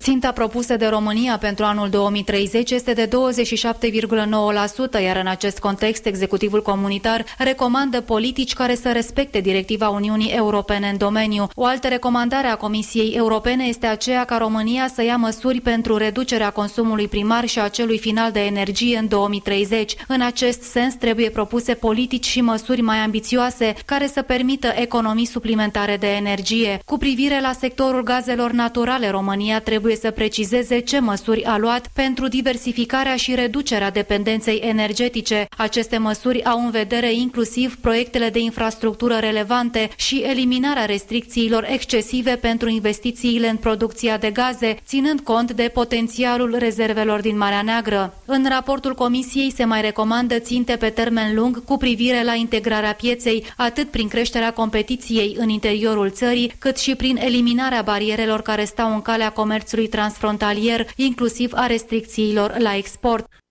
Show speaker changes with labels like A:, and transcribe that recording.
A: Ținta propusă de România pentru anul 2030 este de 27,9%, iar în acest context, executivul comunitar recomandă politici care să respecte directiva Uniunii Europene în domeniu. O altă recomandare a Comisiei Europene este aceea ca România să ia măsuri pentru reducerea consumului primar și a celui final de energie în 2030. În acest sens, trebuie propuse politici și măsuri mai ambițioase care să permită economii suplimentare de energie. Cu privire la sectorul gazelor naturale, România trebuie să precizeze ce măsuri a luat pentru diversificarea și reducerea dependenței energetice. Aceste măsuri au în vedere inclusiv proiectele de infrastructură relevante și eliminarea restricțiilor excesive pentru investițiile în producția de gaze, ținând cont de potențialul rezervelor din Marea Neagră. În raportul Comisiei se mai recomandă ținte pe termen lung cu privire la integrarea pieței, atât prin creșterea competiției în interiorul țării, cât și prin eliminarea barierelor care stau în calea comerțului transfrontalier, inclusiv a restricțiilor la export.